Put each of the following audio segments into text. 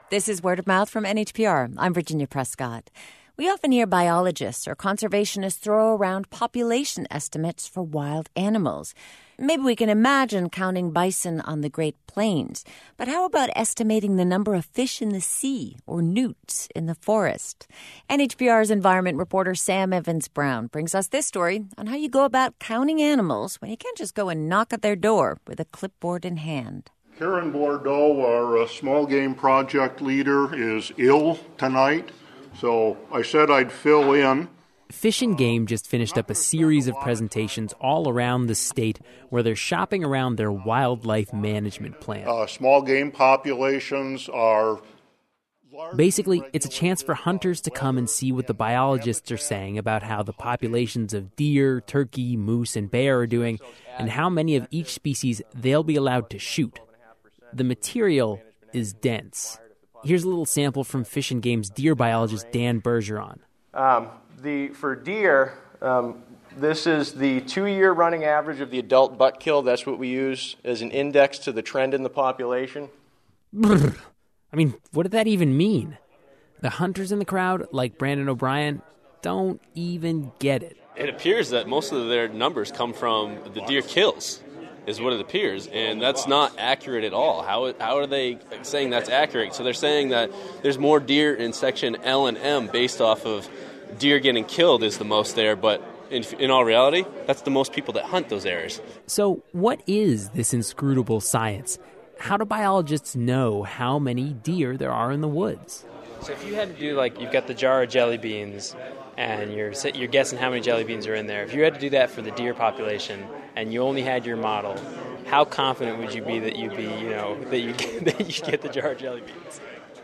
This is Word of Mouth from NHPR. I'm Virginia Prescott. We often hear biologists or conservationists throw around population estimates for wild animals. Maybe we can imagine counting bison on the Great Plains. But how about estimating the number of fish in the sea or newts in the forest? NHPR's environment reporter Sam Evans-Brown brings us this story on how you go about counting animals when you can't just go and knock at their door with a clipboard in hand. Karen Bordeaux, our small game project leader, is ill tonight, so I said I'd fill in. Fish and Game just finished up a series of presentations all around the state where they're shopping around their wildlife management plan. Small game populations are... Basically, it's a chance for hunters to come and see what the biologists are saying about how the populations of deer, turkey, moose, and bear are doing, and how many of each species they'll be allowed to shoot. The material is dense. Here's a little sample from Fish and Game's deer biologist Dan Bergeron. For deer, this is the 2-year running average of the adult buck kill. That's what we use as an index to the trend in the population. I mean, what did that even mean? The hunters in the crowd, like Brandon O'Brien, don't even get it. It appears that most of their numbers come from the deer kills, is what it appears, and that's not accurate at all. How are they saying that's accurate? So they're saying that there's more deer in section L and M based off of deer getting killed is the most there, but in all reality, that's the most people that hunt those areas. So what is this inscrutable science? How do biologists know how many deer there are in the woods? So if you had to do, you've got the jar of jelly beans, and you're guessing how many jelly beans are in there. If you had to do that for the deer population, and you only had your model, how confident would you be that you'd be, that you get the jar of jelly beans?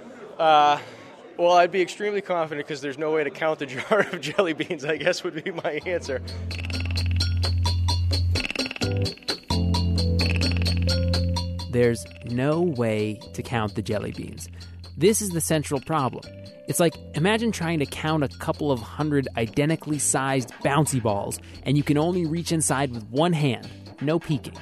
Well, I'd be extremely confident because there's no way to count the jar of jelly beans, I guess would be my answer. There's no way to count the jelly beans. This is the central problem. It's like, imagine trying to count a couple of 100 identically sized bouncy balls, and you can only reach inside with one hand, no peeking.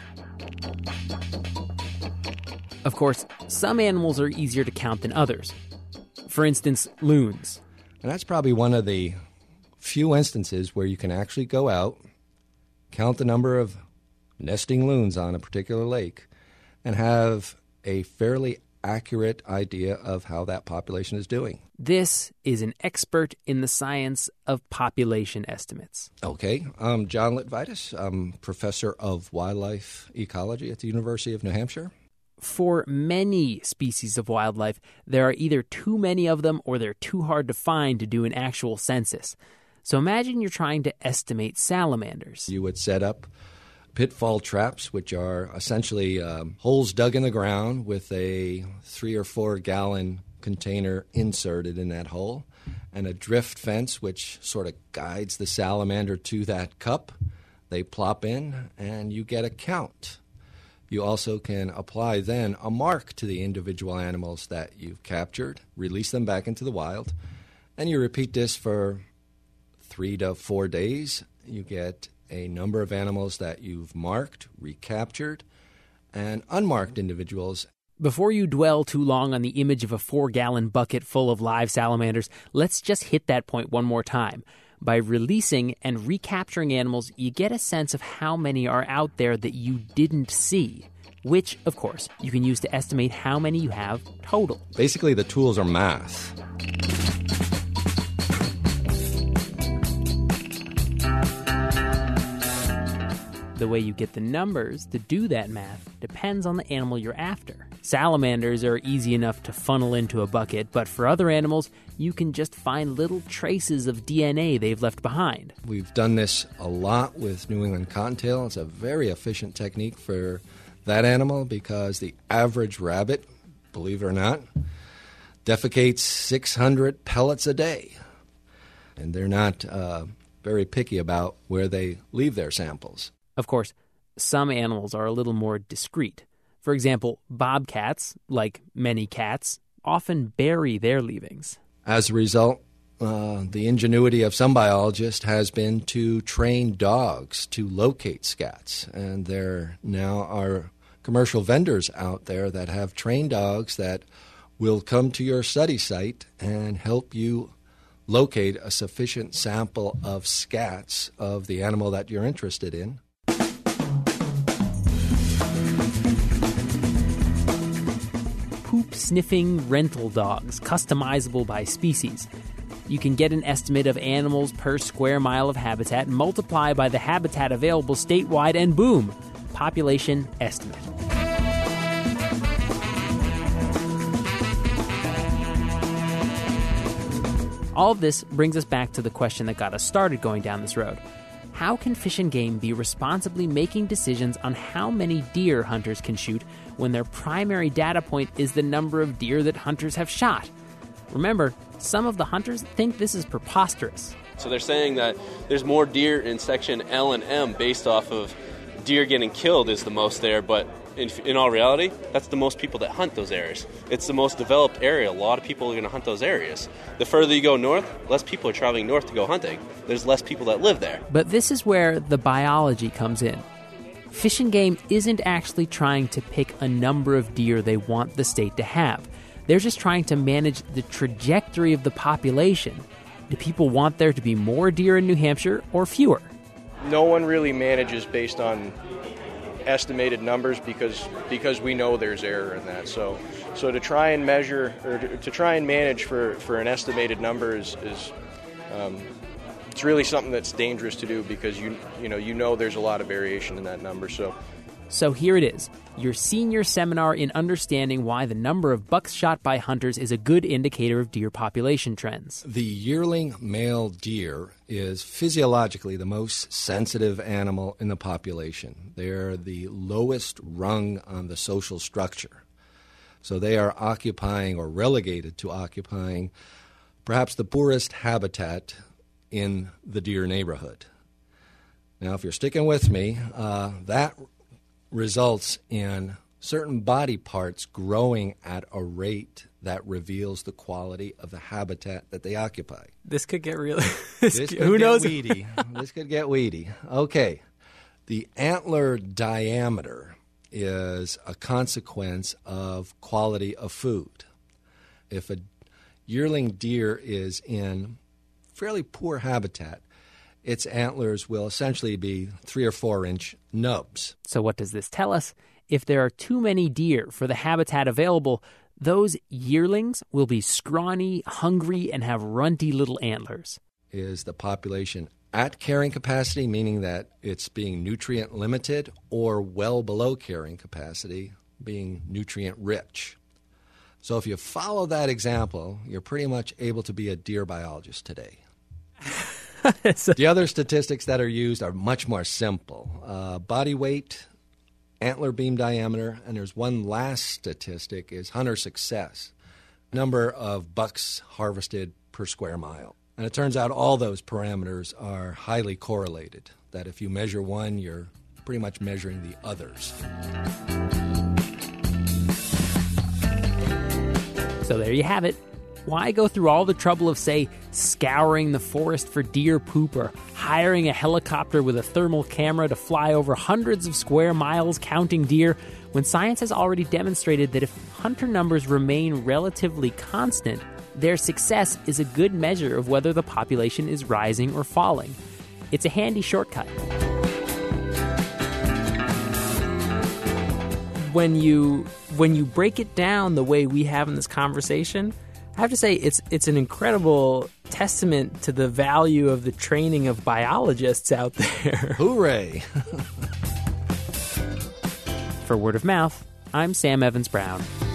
Of course, some animals are easier to count than others. For instance, loons. And that's probably one of the few instances where you can actually go out, count the number of nesting loons on a particular lake, and have a fairly accurate idea of how that population is doing. This is an expert in the science of population estimates. Okay, I'm John Litvitus. I'm professor of wildlife ecology at the University of New Hampshire. For many species of wildlife, there are either too many of them or they're too hard to find to do an actual census. So imagine you're trying to estimate salamanders. You would set up pitfall traps, which are essentially holes dug in the ground with a 3 or 4 gallon container inserted in that hole, and a drift fence which sort of guides the salamander to that cup. They plop in, and you get a count. You also can apply then a mark to the individual animals that you've captured, release them back into the wild, and you repeat this for 3 to 4 days. You get a number of animals that you've marked, recaptured, and unmarked individuals. Before you dwell too long on the image of a 4-gallon bucket full of live salamanders, let's just hit that point one more time. By releasing and recapturing animals, you get a sense of how many are out there that you didn't see, which, of course, you can use to estimate how many you have total. Basically, the tools are math. The way you get the numbers to do that math depends on the animal you're after. Salamanders are easy enough to funnel into a bucket, but for other animals, you can just find little traces of DNA they've left behind. We've done this a lot with New England cottontail. It's a very efficient technique for that animal because the average rabbit, believe it or not, defecates 600 pellets a day. And they're not very picky about where they leave their samples. Of course, some animals are a little more discreet. For example, bobcats, like many cats, often bury their leavings. As a result, the ingenuity of some biologists has been to train dogs to locate scats. And there now are commercial vendors out there that have trained dogs that will come to your study site and help you locate a sufficient sample of scats of the animal that you're interested in. Poop-sniffing rental dogs, customizable by species. You can get an estimate of animals per square mile of habitat, multiply by the habitat available statewide, and boom, population estimate. All of this brings us back to the question that got us started going down this road. How can Fish and Game be responsibly making decisions on how many deer hunters can shoot when their primary data point is the number of deer that hunters have shot? Remember, some of the hunters think this is preposterous. So they're saying that there's more deer in section L and M based off of deer getting killed is the most there, but in all reality, that's the most people that hunt those areas. It's the most developed area. A lot of people are going to hunt those areas. The further you go north, less people are traveling north to go hunting. There's less people that live there. But this is where the biology comes in. Fish and Game isn't actually trying to pick a number of deer they want the state to have. They're just trying to manage the trajectory of the population. Do people want there to be more deer in New Hampshire or fewer? No one really manages based on estimated numbers because we know there's error in that. So to try and measure or to try and manage for an estimated number is it's really something that's dangerous to do because you know there's a lot of variation in that number. So here it is, your senior seminar in understanding why the number of bucks shot by hunters is a good indicator of deer population trends. The yearling male deer is physiologically the most sensitive animal in the population. They're the lowest rung on the social structure. So they are occupying or relegated to occupying perhaps the poorest habitat in the deer neighborhood. Now, if you're sticking with me, that results in certain body parts growing at a rate that reveals the quality of the habitat that they occupy. This could get really... Who knows? Weedy. This could get weedy. Okay. The antler diameter is a consequence of quality of food. If a yearling deer is in fairly poor habitat, its antlers will essentially be 3 or 4 inch nubs. So what does this tell us? If there are too many deer for the habitat available, those yearlings will be scrawny, hungry, and have runty little antlers. Is the population at carrying capacity, meaning that it's being nutrient limited, or well below carrying capacity, being nutrient rich? So if you follow that example, you're pretty much able to be a deer biologist today. The other statistics that are used are much more simple. Body weight, antler beam diameter, and there's one last statistic is hunter success, number of bucks harvested per square mile. And it turns out all those parameters are highly correlated, that if you measure one, you're pretty much measuring the others. So there you have it. Why go through all the trouble of, say, scouring the forest for deer poop or hiring a helicopter with a thermal camera to fly over hundreds of square miles counting deer when science has already demonstrated that if hunter numbers remain relatively constant, their success is a good measure of whether the population is rising or falling? It's a handy shortcut. When you break it down the way we have in this conversation, I have to say it's an incredible testament to the value of the training of biologists out there. Hooray! For Word of Mouth, I'm Sam Evans-Brown.